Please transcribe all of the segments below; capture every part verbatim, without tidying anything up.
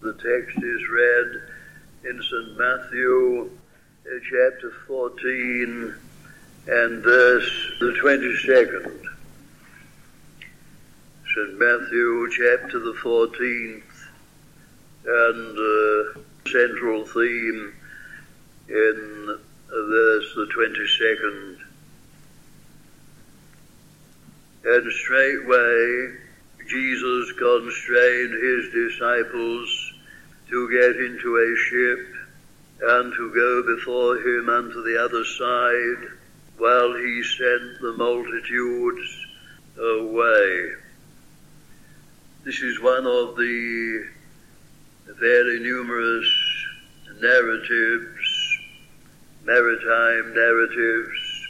The text is read in Saint Matthew uh, chapter fourteen and verse the twenty-second. Saint Matthew chapter the fourteenth, and uh, central theme in verse the twenty-second. And straightway Jesus constrained his disciples to get into a ship and to go before him unto the other side, while he sent the multitudes away. This is one of the very numerous narratives, maritime narratives,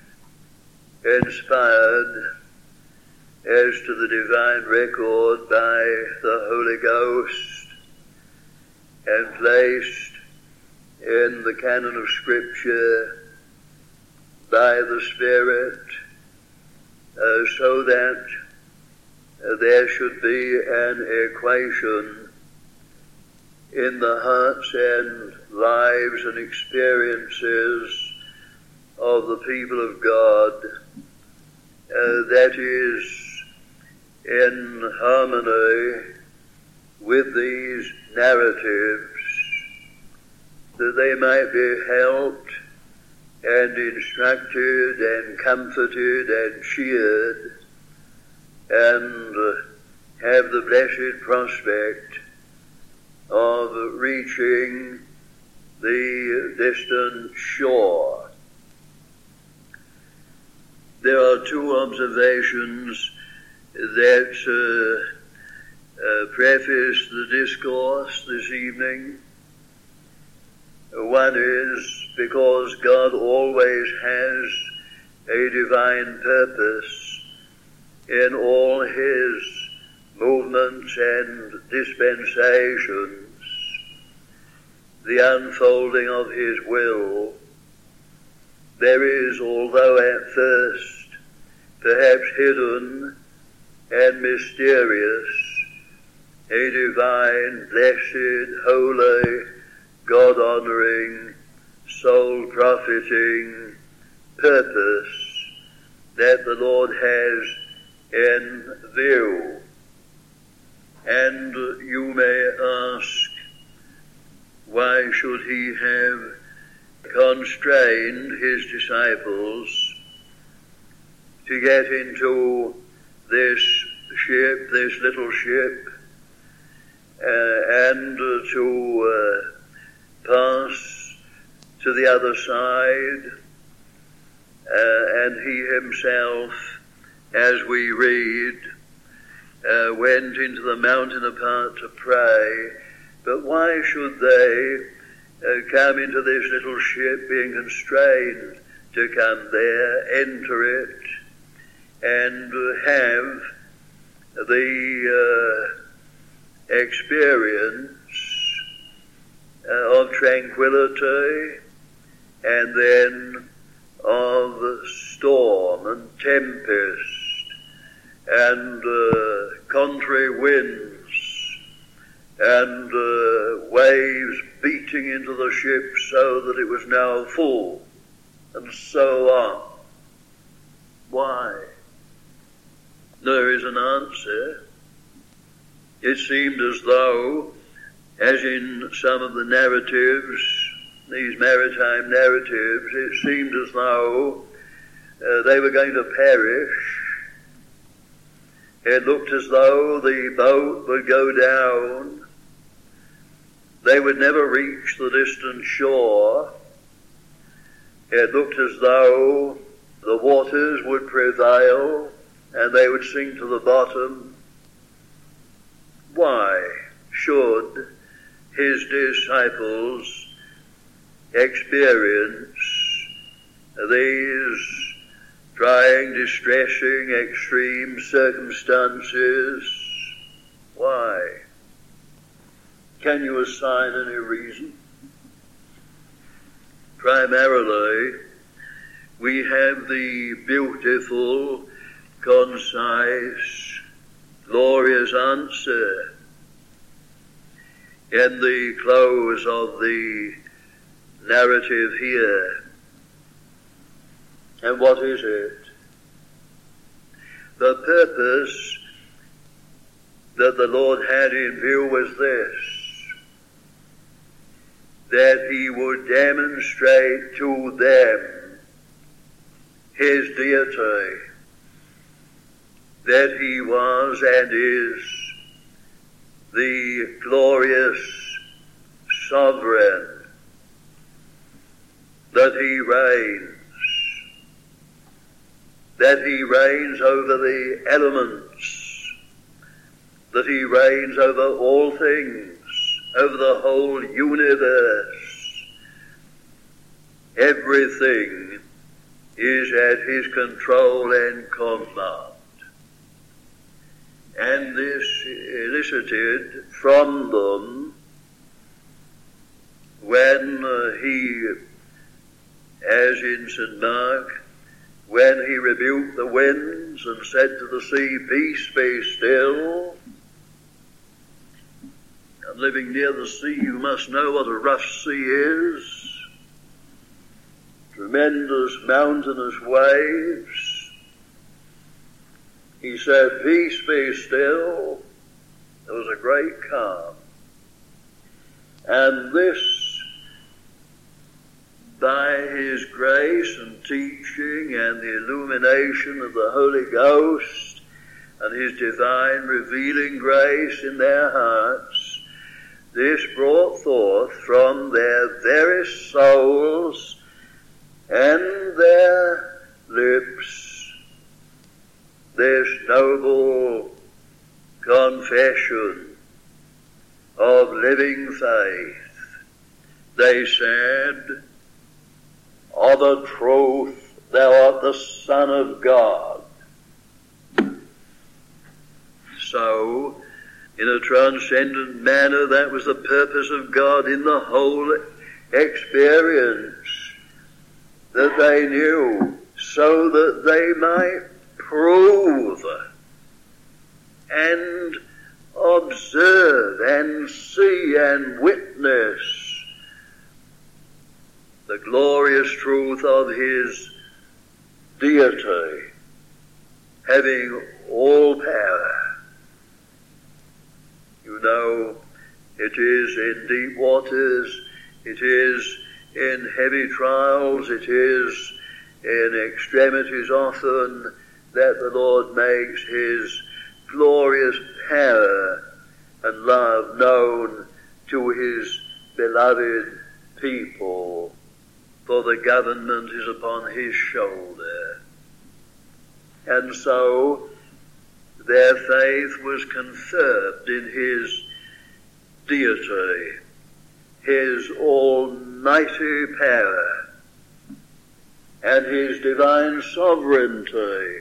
inspired as to the divine record by the Holy Ghost and placed in the canon of Scripture by the Spirit, uh, so that uh, there should be an equation in the hearts and lives and experiences of the people of God uh, that is in harmony with these narratives, that they might be helped and instructed and comforted and cheered and have the blessed prospect of reaching the distant shore. There are two observations that uh, uh, preface the discourse this evening. One is because God always has a divine purpose in all his movements and dispensations, the unfolding of his will. There is, although at first perhaps hidden and mysterious, a divine, blessed, holy, God-honoring, soul-profiting purpose that the Lord has in view. And you may ask, why should he have constrained his disciples to get into this ship, this little ship, uh, and uh, to uh, pass to the other side, uh, and he himself, as we read, uh, went into the mountain apart to pray. But why should they uh, come into this little ship, being constrained to come there, enter it, and uh, have the uh, experience uh, of tranquility and then of storm and tempest and uh, contrary winds and uh, waves beating into the ship so that it was now full, and so on? Why? There is an answer. It seemed as though, as in some of the narratives, these maritime narratives, it seemed as though uh, they were going to perish. It looked as though the boat would go down. They would never reach the distant shore. It looked as though the waters would prevail and they would sink to the bottom. Why should his disciples experience these trying, distressing, extreme circumstances? Why? Can you assign any reason? Primarily, we have the beautiful, concise, glorious answer. in the close of the narrative here. And what is it? The purpose that the Lord had in view was this, that he would demonstrate to them his deity, that he was and is the glorious sovereign, that he reigns, that he reigns over the elements, that he reigns over all things, over the whole universe. Everything is at his control and command. And this elicited from them when uh, he, as in Saint Mark, when he rebuked the winds and said to the sea, "Peace, be still." And living near the sea, you must know what a rough sea is. Tremendous mountainous waves. He said, "Peace, be still." There was a great calm. And this, by his grace and teaching and the illumination of the Holy Ghost and his divine revealing grace in their hearts, this brought forth from their very souls and their lips this noble confession of living faith. They said, "Of a truth, thou art the Son of God." So, in a transcendent manner, that was the purpose of God in the whole experience, that they knew, so that they might prove and observe and see and witness the glorious truth of his deity, having all power. You know, it is in deep waters, it is in heavy trials, it is in extremities often that the Lord makes his glorious power and love known to his beloved people, for the government is upon his shoulder. And so their faith was confirmed in his deity, his almighty power, and his divine sovereignty,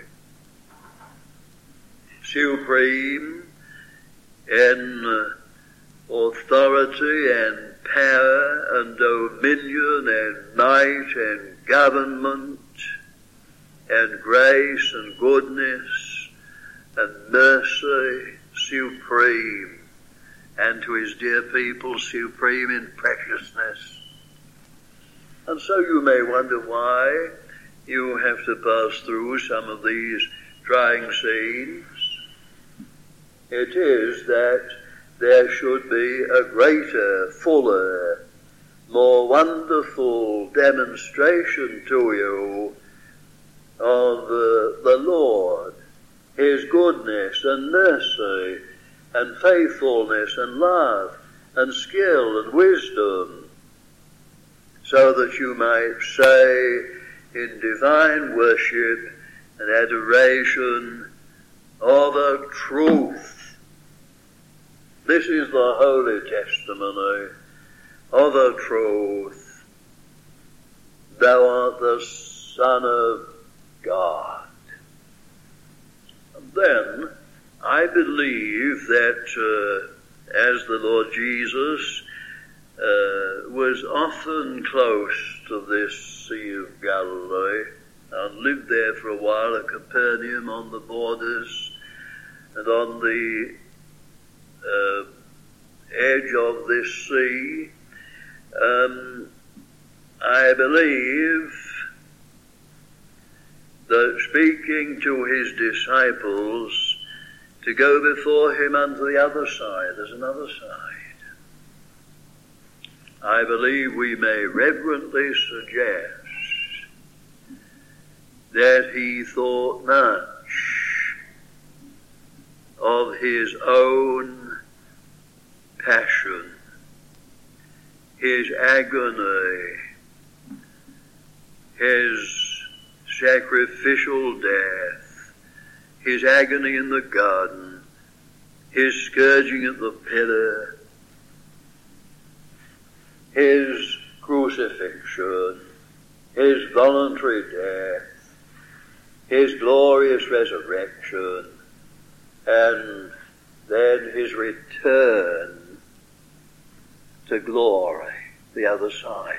supreme in authority and power and dominion and might and government and grace and goodness and mercy, supreme, and to his dear people supreme in preciousness. And so you may wonder why you have to pass through some of these trying scenes. It is that there should be a greater, fuller, more wonderful demonstration to you of uh, the Lord, his goodness and mercy and faithfulness and love and skill and wisdom, so that you might say in divine worship and adoration, "Of a truth." This is the holy testimony. "Of a truth, thou art the Son of God." And then I believe that uh, as the Lord Jesus uh, was often close to this Sea of Galilee and lived there for a while at Capernaum on the borders and on the uh, edge of this sea, um, I believe that speaking to his disciples to go before him unto the other side, there's another side. I believe we may reverently suggest that he thought much of his own passion, his agony, his sacrificial death, his agony in the garden, his scourging at the pillar, his crucifixion, his voluntary death, his glorious resurrection, and then his return to glory, the other side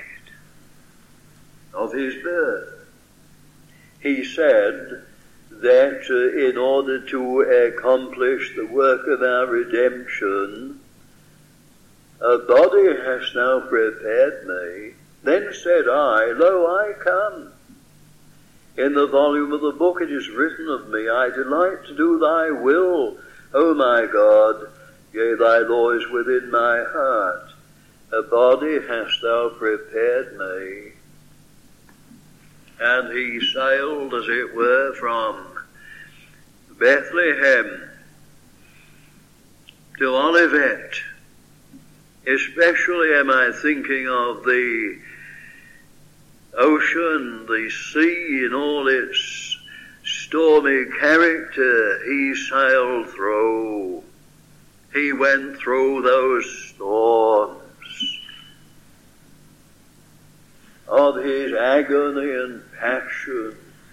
of his birth. He said that uh, in order to accomplish the work of our redemption, a body hast thou prepared me. Then said I, Lo, I come. In the volume of the book it is written of me, I delight to do thy will, O my God, yea, thy law is within my heart. A body hast thou prepared me. And he sailed, as it were, from Bethlehem to Olivet. Especially am I thinking of the ocean, the sea in all its stormy character he sailed through. He went through those storms of his agony and passion.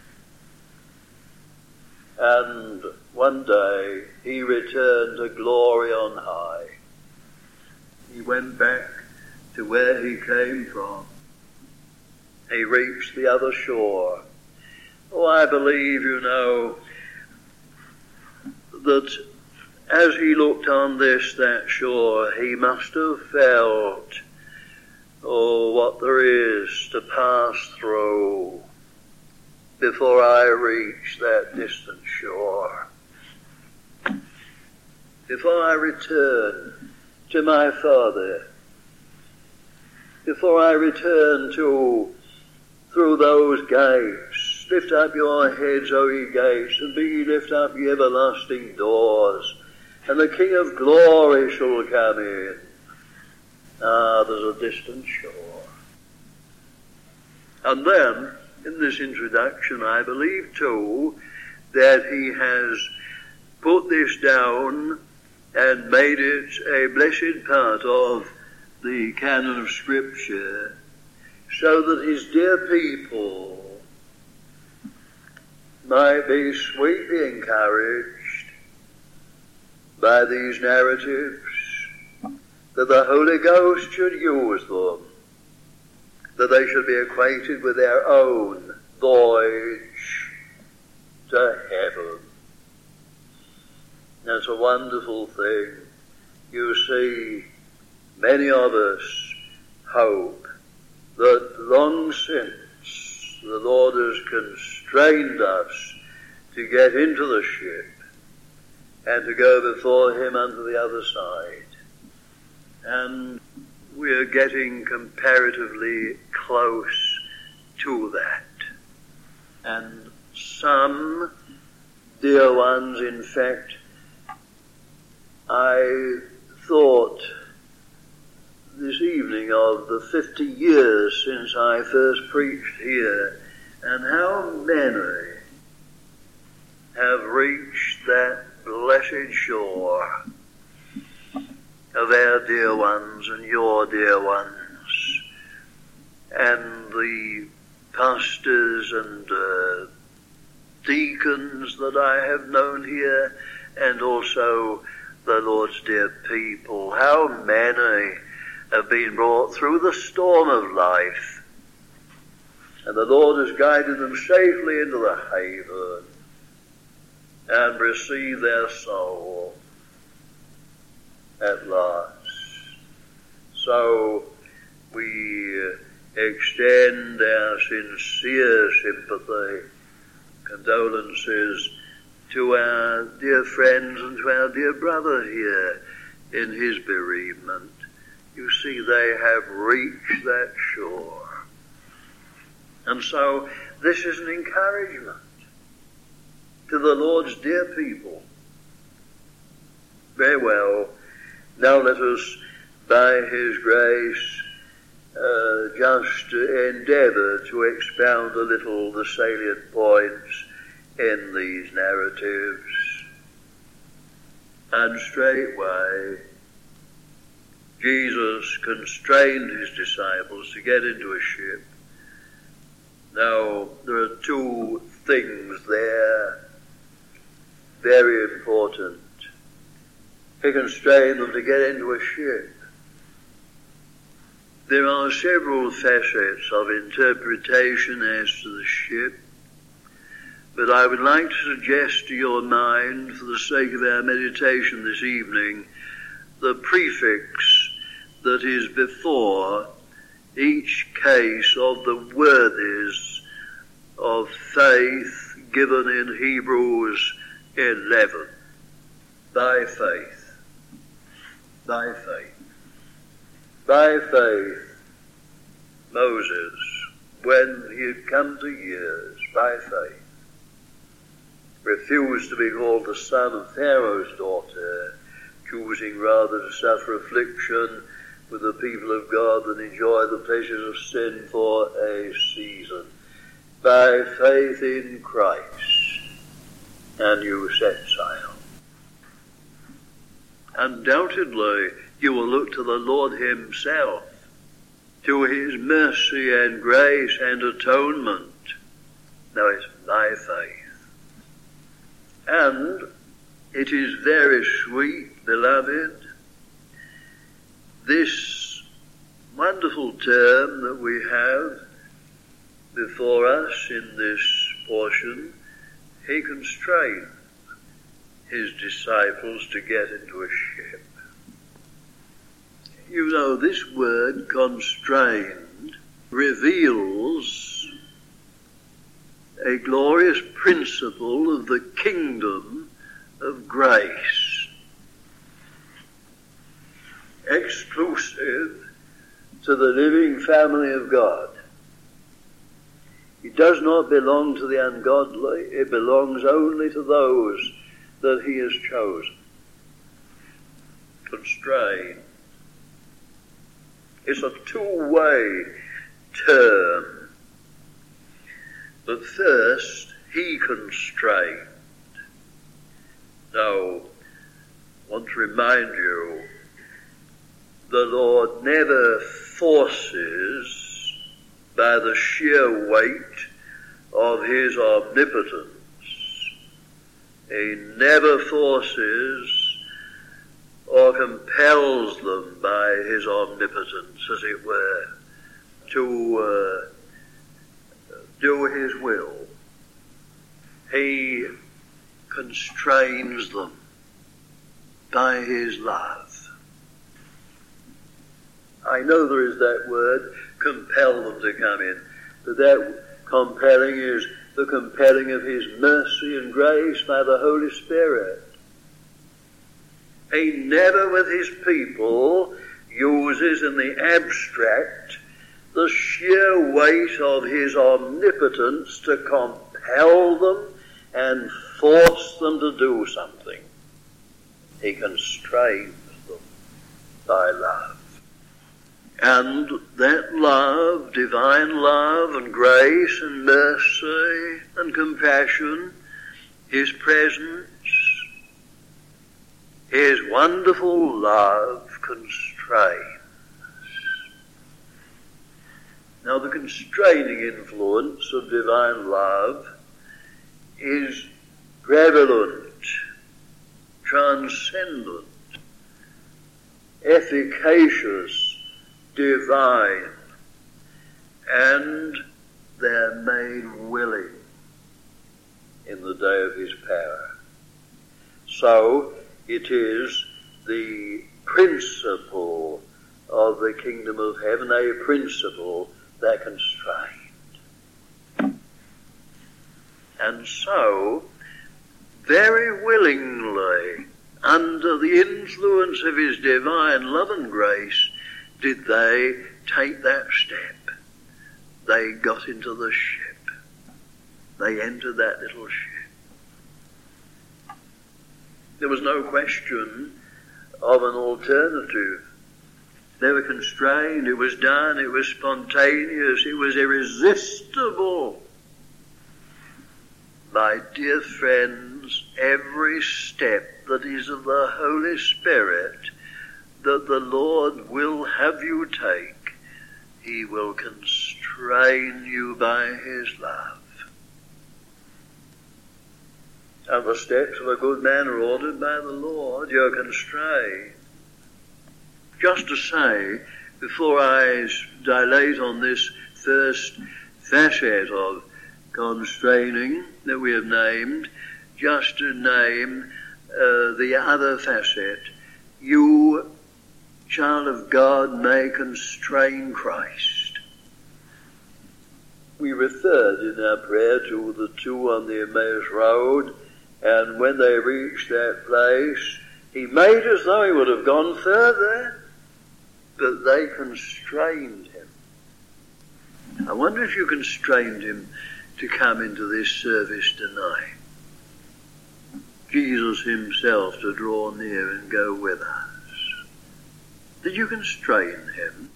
And one day he returned to glory on high. He went back to where he came from. He reached the other shore. Oh, I believe, you know, that as he looked on this, that shore, he must have felt, oh, what there is to pass through before I reach that distant shore. Before I return to my Father. Before I return to through those gates. Lift up your heads, O ye gates, and be ye lift up ye everlasting doors, and the King of glory shall come in. Ah, there's a distant shore. And then, in this introduction, I believe too, that he has put this down and made it a blessed part of the canon of Scripture, so that his dear people might be sweetly encouraged by these narratives, that the Holy Ghost should use them, that they should be acquainted with their own voyage to heaven. That's a wonderful thing. You see, many of us hope that long since the Lord has constrained us to get into the ship and to go before him unto the other side. And we are getting comparatively close to that. And some dear ones, in fact, I thought this evening of the fifty years since I first preached here, and how many have reached that blessed shore of our dear ones and your dear ones, and the pastors and uh, deacons that I have known here, and also the Lord's dear people. How many have been brought through the storm of life, and the Lord has guided them safely into the haven and received their soul at last. So we extend our sincere sympathy, condolences to our dear friends and to our dear brother here in his bereavement. You see, they have reached that shore. And so this is an encouragement to the Lord's dear people. Very well. Now let us, by his grace, uh, just endeavour to expound a little the salient points in these narratives. And straightway, Jesus constrained his disciples to get into a ship. Now, there are two things there, very important. He constrained them to get into a ship. There are several facets of interpretation as to the ship, but I would like to suggest to your mind, for the sake of our meditation this evening, the prefix that is before each case of the worthies of faith given in Hebrews eleven. By faith. By faith. By faith, Moses, when he had come to years, by faith, refused to be called the son of Pharaoh's daughter, choosing rather to suffer affliction with the people of God than enjoy the pleasures of sin for a season. By faith in Christ, and you set sail. Undoubtedly, you will look to the Lord himself, to his mercy and grace and atonement. Now it's by faith. And it is very sweet, beloved, this wonderful term that we have before us in this portion. He constrained his disciples to get into a ship. You know, this word constrained reveals a glorious principle of the kingdom of grace, exclusive to the living family of God. It does not belong to the ungodly, it belongs only to those that he has chosen. Constrained. It's a two-way term. But first, he constrained. Now, I want to remind you, the Lord never forces by the sheer weight of his omnipotence. He never forces or compels them by his omnipotence, as it were, to uh, do his will. He constrains them by his love. I know there is that word, compel them to come in, but that compelling is the compelling of his mercy and grace by the Holy Spirit. He never with his people uses in the abstract the sheer weight of his omnipotence to compel them and force them to do something. He constrains them by love. And that love, divine love and grace and mercy and compassion, his presence, his wonderful love constrains. Now the constraining influence of divine love is prevalent, transcendent, efficacious, divine, and they're made willing in the day of his power. So it is the principle of the kingdom of heaven, a principle that constrained. And so, very willingly, under the influence of his divine love and grace, did they take that step. They got into the ship. They entered that little ship. There was no question of an alternative. They were constrained, it was done, it was spontaneous, it was irresistible. My dear friends, every step that is of the Holy Spirit that the Lord will have you take, he will constrain you by his love. And the steps of a good man are ordered by the Lord. You're constrained. Just to say, before I dilate on this first facet of constraining that we have named, just to name uh, the other facet. You, child of God, may constrain Christ. We referred in our prayer to the two on the Emmaus Road, and when they reached that place, he made as though he would have gone further, but they constrained him. I wonder if you constrained him to come into this service tonight. Jesus himself to draw near and go with us. Did you constrain him?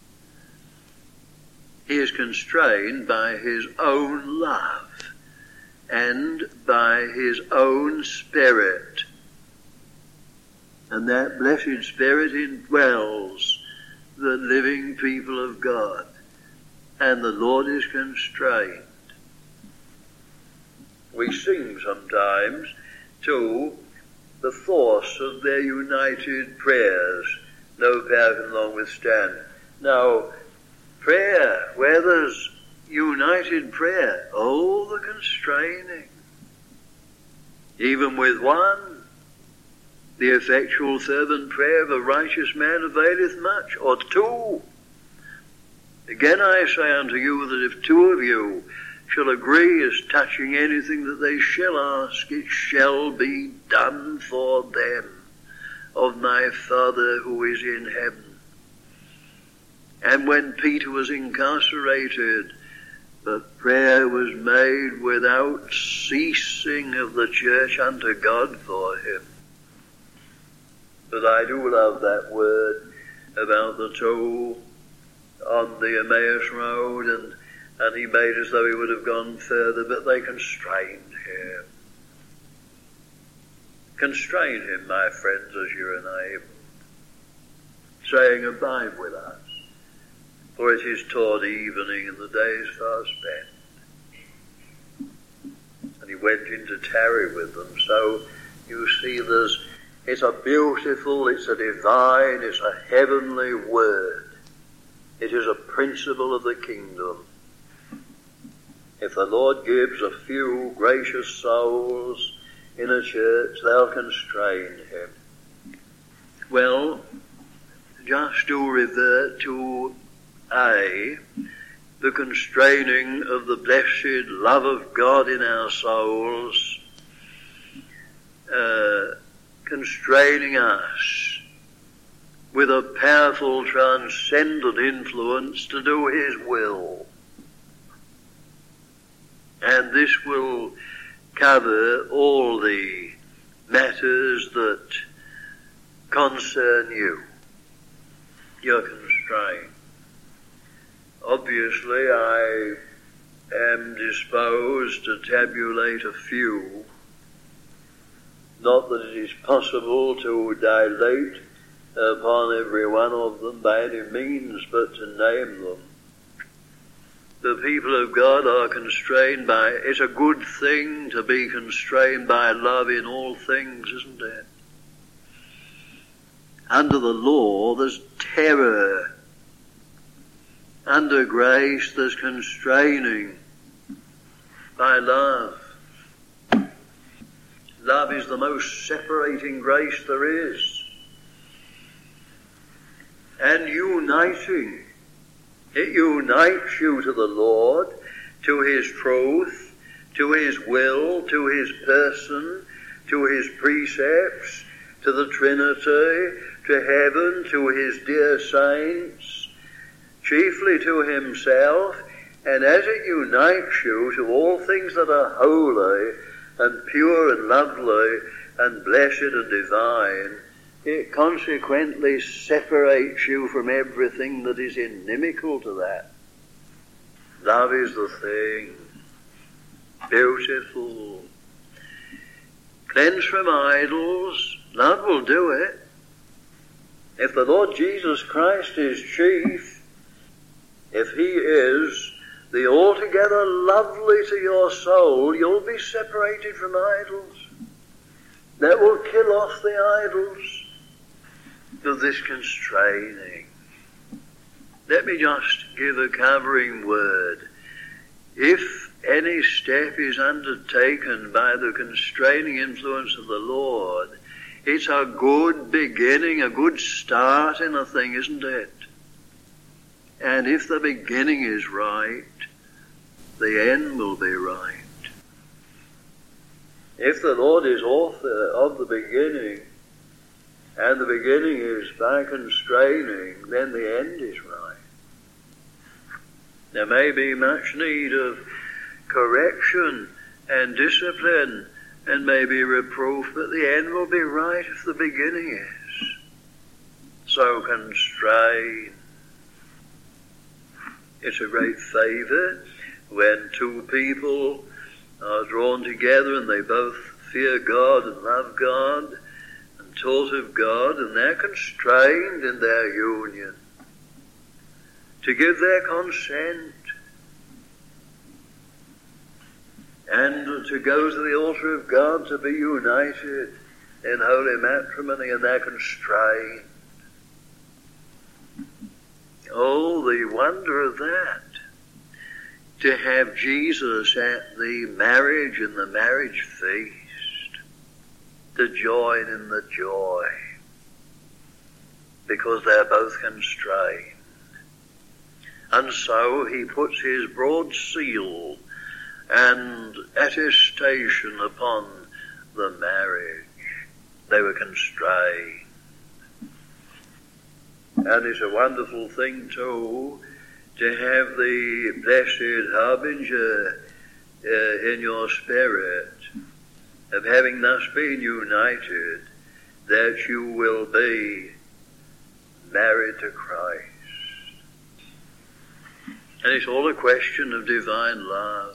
He is constrained by his own love and by his own Spirit. And that blessed Spirit indwells the living people of God. And the Lord is constrained. We sing sometimes to the force of their united prayers. No power can long withstand. Now, prayer, where there's united prayer, oh, the constraining. Even with one, the effectual fervent prayer of a righteous man availeth much, or two. Again I say unto you that if two of you shall agree as touching anything that they shall ask, it shall be done for them of my Father who is in heaven. And when Peter was incarcerated, the prayer was made without ceasing of the church unto God for him. But I do love that word about the two on the Emmaus Road, and, and he made as though he would have gone further, but they constrained him. Constrain him, my friends, as you're enabled, saying, abide with us, for it is toward evening and the day is far spent. And he went in to tarry with them. So you see there's, it's a beautiful, it's a divine, it's a heavenly word. It is a principle of the kingdom. If the Lord gives a few gracious souls in a church, they'll constrain him. Well, just to revert to A, the constraining of the blessed love of God in our souls, uh, constraining us with a powerful transcendent influence to do his will. And this will cover all the matters that concern you. You're constrained. Obviously, I am disposed to tabulate a few. Not that it is possible to dilate upon every one of them by any means, but to name them. The people of God are constrained by, it's a good thing to be constrained by love in all things, isn't it? Under the law, there's terror. Under grace, there's constraining by love. Love is the most separating grace there is. and uniting. It unites you to the Lord, to his truth, to his will, to his person, to his precepts, to the Trinity, to heaven, to his dear saints, chiefly to himself, and as it unites you to all things that are holy and pure and lovely and blessed and divine, it consequently separates you from everything that is inimical to that. Love is the thing. Beautiful. Cleanse from idols. Love will do it. If the Lord Jesus Christ is chief, if he is the altogether lovely to your soul, you'll be separated from idols. That will kill off the idols of this constraining. Let me just give a covering word. If any step is undertaken by the constraining influence of the Lord, it's a good beginning, a good start in a thing, isn't it? And if the beginning is right, the end will be right. If the Lord is author of the beginning, and the beginning is by constraining, then the end is right. There may be much need of correction and discipline and maybe reproof, but the end will be right if the beginning is. So constrain. It's a great favour when two people are drawn together and they both fear God and love God and taught of God, and they're constrained in their union to give their consent and to go to the altar of God to be united in holy matrimony, and they're constrained. Oh, the wonder of that. To have Jesus at the marriage and the marriage feast, to join in the joy, because they're both constrained. And so he puts his broad seal and attestation upon the marriage. They were constrained. And it's a wonderful thing too, to have the blessed harbinger uh, in your spirit of having thus been united, that you will be married to Christ. And it's all a question of divine love.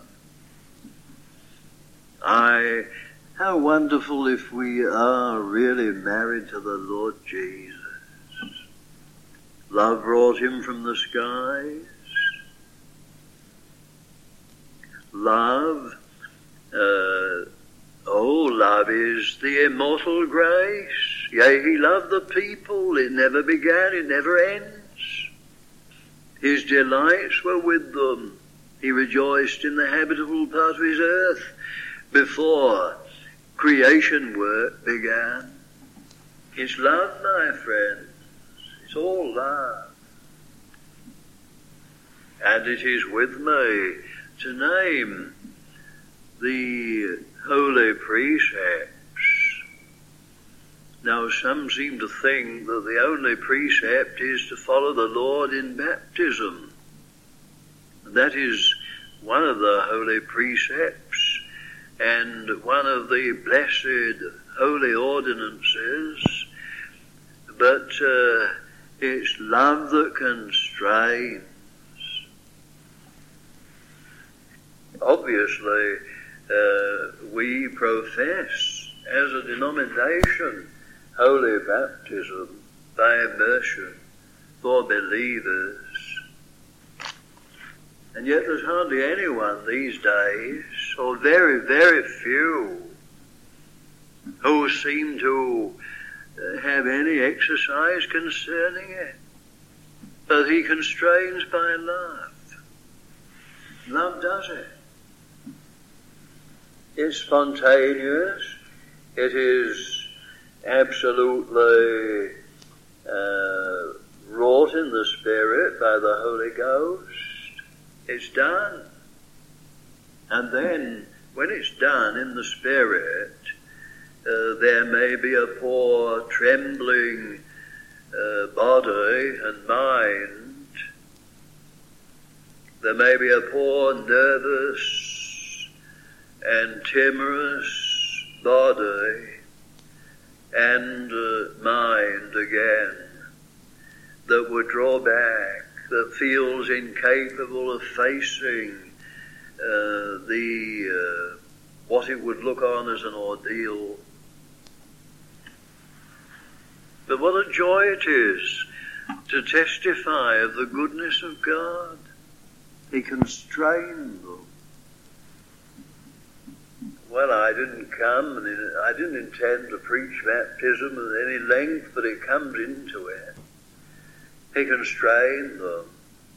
I, how wonderful if we are really married to the Lord Jesus. Love brought him from the skies. Love, uh, oh, love is the immortal grace. Yea, he loved the people. It never began, it never ends. His delights were with them. He rejoiced in the habitable part of his earth before creation work began. It's love, my friends. It's all love. And it is with me to name the holy precepts. Now, some seem to think that the only precept is to follow the Lord in baptism. That is one of the holy precepts and one of the blessed holy ordinances, but uh, it's love that constrains. Obviously, uh, we profess as a denomination holy baptism by immersion for believers. And yet there's hardly anyone these days, or very, very few, who seem to have any exercise concerning it. But he constrains by love. Love does it. It's spontaneous. It is absolutely uh, wrought in the Spirit by the Holy Ghost, it's done. And then, when it's done in the Spirit, uh, there may be a poor trembling uh, body and mind. There may be a poor nervous and timorous body and uh, mind again that would draw back, that feels incapable of facing uh, the uh, what it would look on as an ordeal. But what a joy it is to testify of the goodness of God. He constrained them. Well, I didn't come, and I didn't intend to preach baptism at any length, but it comes into it. He constrained them.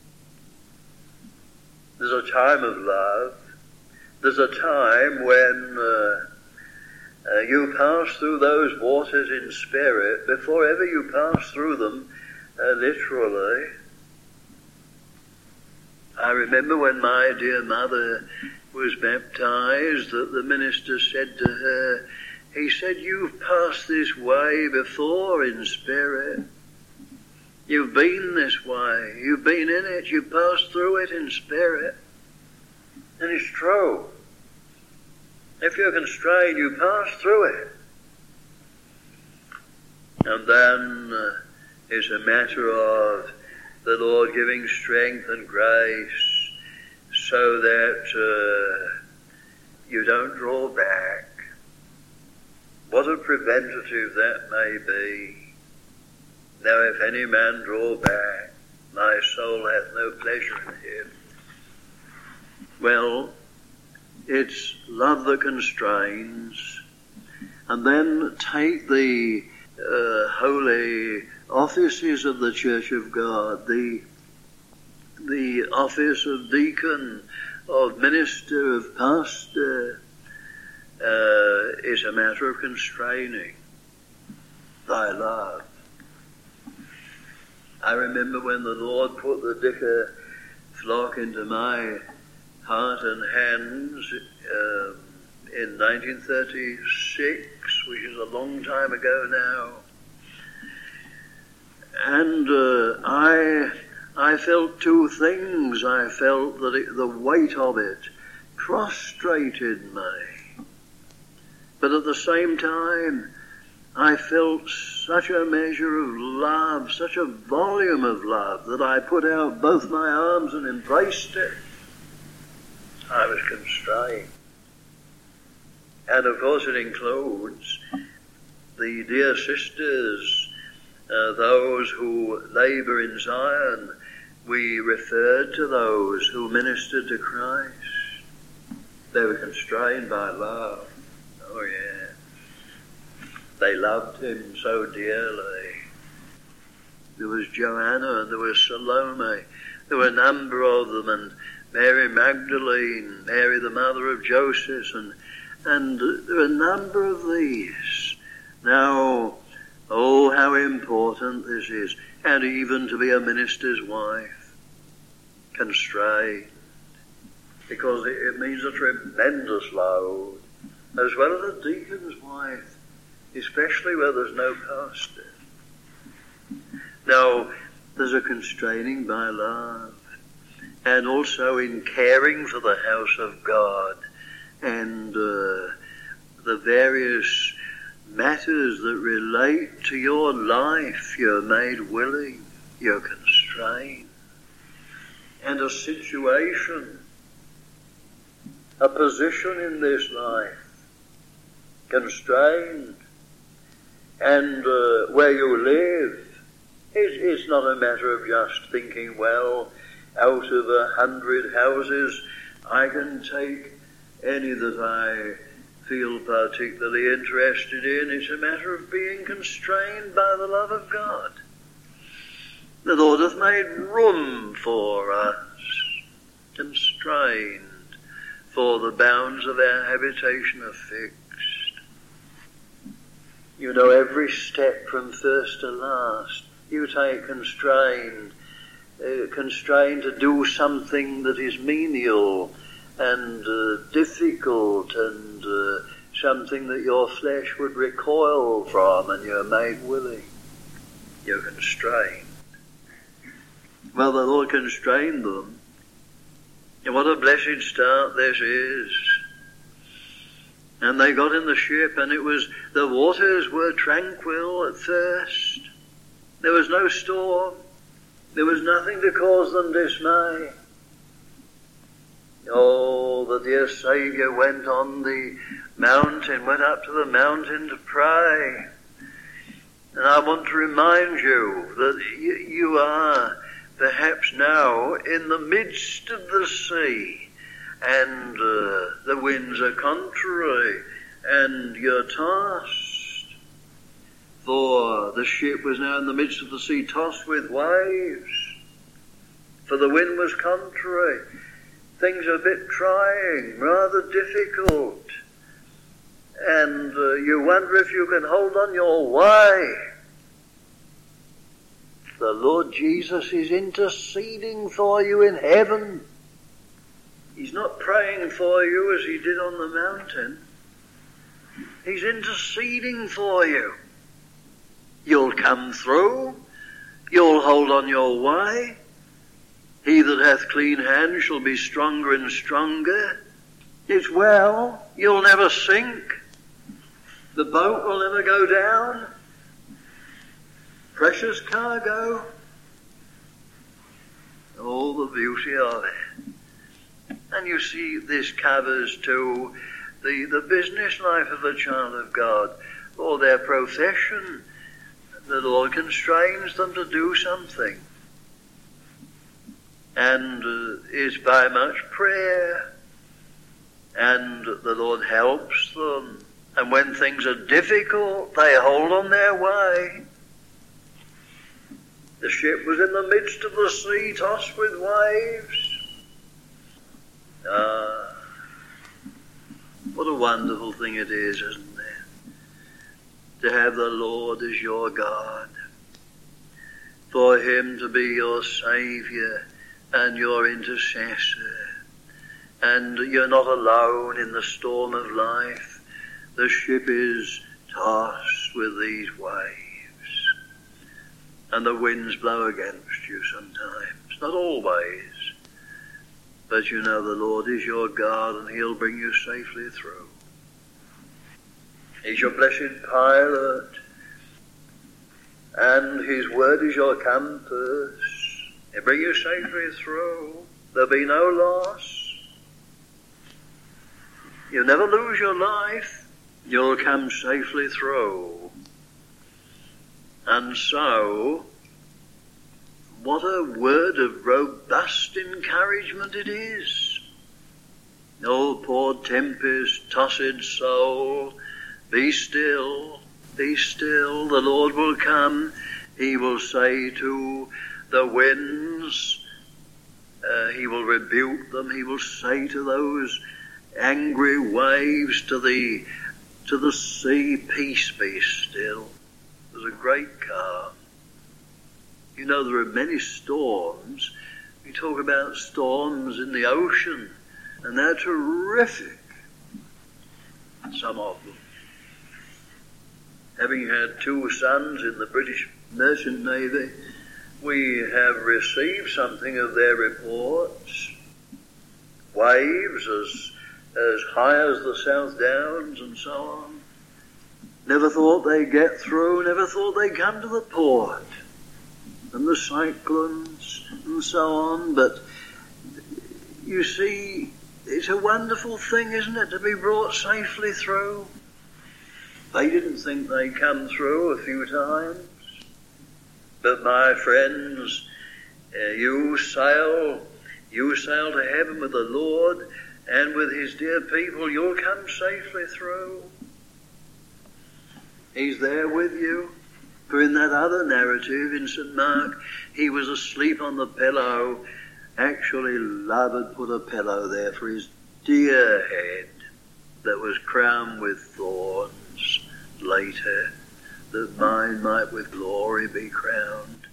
There's a time of love. There's a time when uh, uh, you pass through those waters in spirit before ever you pass through them uh, literally. I remember when my dear mother was baptized that the minister said to her, he said, "You've passed this way before in spirit. You've been this way. You've been in it. You've passed through it in spirit." And it's true. If you're constrained, you pass through it. And then uh, it's a matter of the Lord giving strength and grace so that uh, you don't draw back. What a preventative that may be. Now if any man draw back, my soul hath no pleasure in him. Well, it's love that constrains, and then take the uh, holy offices of the Church of God, the the office of deacon, of minister, of pastor, uh, is a matter of constraining thy love. I remember when the Lord put the Dicker flock into my heart and hands um, in nineteen thirty-six, which is a long time ago now. And uh, I I felt two things. I felt that it, the weight of it prostrated me. But at the same time, I felt such a measure of love, such a volume of love, that I put out both my arms and embraced it. I was constrained. And of course it includes the dear sisters, uh, those who labour in Zion. We referred to those who ministered to Christ. They were constrained by love. Oh yeah. They loved him so dearly. There was Joanna and there was Salome. There were a number of them, and Mary Magdalene, Mary the mother of Joseph, and and there are a number of these. Now, oh, how important this is. And even to be a minister's wife, constrained, because it, it means a tremendous load, as well as a deacon's wife, especially where there's no pastor. Now, there's a constraining by love, and also in caring for the house of God and uh, the various matters that relate to your life. You're made willing, you're constrained. And a situation, a position in this life, constrained. And uh, where you live, it's, it's not a matter of just thinking, well, out of a hundred houses, I can take any that I feel particularly interested in. It's a matter of being constrained by the love of God. The Lord hath made room for us, constrained, for the bounds of our habitation are fixed. You know, every step from first to last You take constrained, uh, constrained to do something that is menial and uh, difficult and uh, something that your flesh would recoil from, and you're made willing. You're constrained. Well, the Lord constrained them. And what a blessed start this is. And they got in the ship, and it was, the waters were tranquil at first. There was no storm. There was nothing to cause them dismay. Oh, the dear Saviour went on the mountain, went up to the mountain to pray. And I want to remind you that you, you are perhaps now in the midst of the sea, and uh, the winds are contrary, and you're tossed. For the ship was now in the midst of the sea, tossed with waves. For the wind was contrary. Things are a bit trying, rather difficult. And uh, you wonder if you can hold on your way. The Lord Jesus is interceding for you in heaven. He's not praying for you as he did on the mountain. He's interceding for you. You'll come through. You'll hold on your way. He that hath clean hands shall be stronger and stronger. It's well. You'll never sink. The boat will never go down. Precious cargo. All the beauty of it. And you see, this covers too the, the business life of a child of God, or their profession. The Lord constrains them to do something. And uh, it's by much prayer. And the Lord helps them. And when things are difficult, they hold on their way. The ship was in the midst of the sea, tossed with waves. Ah, what a wonderful thing it is, isn't it? To have the Lord as your God. For him to be your Saviour and your intercessor. And you're not alone in the storm of life. The ship is tossed with these waves. And the winds blow against you sometimes. Not always. But you know the Lord is your God, and he'll bring you safely through. He's your blessed pilot, and his word is your compass. He'll bring you safely through. There'll be no loss. You'll never lose your life. You'll come safely through. And so, what a word of robust encouragement it is. Oh, poor tempest-tossed soul, be still, be still. The Lord will come. He will say to the winds, uh, he will rebuke them. He will say to those angry waves, to the, to the sea, peace, be still. There's a great calm. You know, there are many storms. We talk about storms in the ocean, and they're terrific. Some of them. Having had two sons in the British Merchant Navy, we have received something of their reports. Waves as, as high as the South Downs and so on. Never thought they'd get through, never thought they'd come to the port. And the cyclones and so on, but you see, it's a wonderful thing, isn't it, to be brought safely through. They didn't think they'd come through a few times, but my friends, uh, you sail, you sail to heaven with the Lord, and with his dear people, you'll come safely through. He's there with you. For in that other narrative in Saint Mark, he was asleep on the pillow. Actually, love had put a pillow there for his dear head that was crowned with thorns later, that mine might with glory be crowned.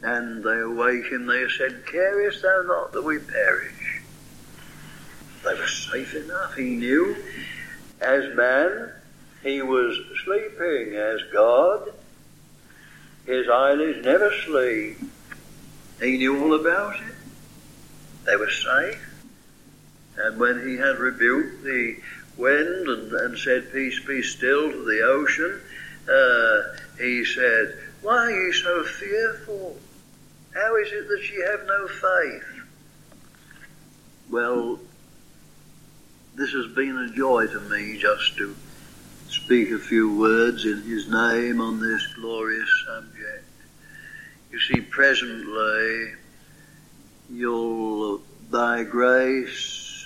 And they awake him, they said, carest thou not that we perish? They were safe enough. He knew as man he was sleeping as God. His eyelids never sleep. He knew all about it. They were safe. And when he had rebuked the wind and, and said, peace, be still, to the ocean, uh, he said, why are you so fearful? How is it that ye have no faith? Well, this has been a joy to me just to speak a few words in his name on this glorious subject. You see, presently, you'll, by grace,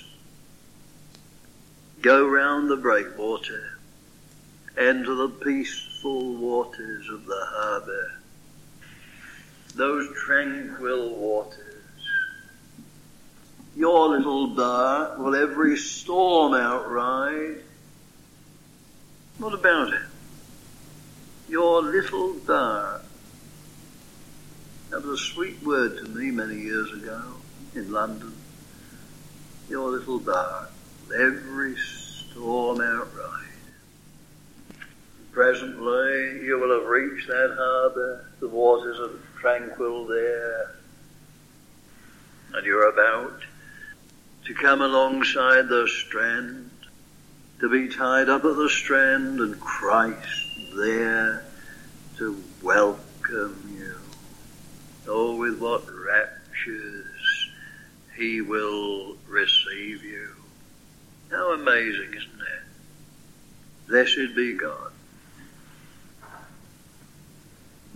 go round the breakwater, enter the peaceful waters of the harbour, those tranquil waters. Your little bark will every storm outride. What about it? Your little bark. That was a sweet word to me many years ago in London. Your little bark will every storm outride. Presently you will have reached that harbour, the waters are tranquil there, and you're about to come alongside the strand, to be tied up at the strand, and Christ there to welcome you. Oh, with what raptures he will receive you. How amazing, isn't it? Blessed be God.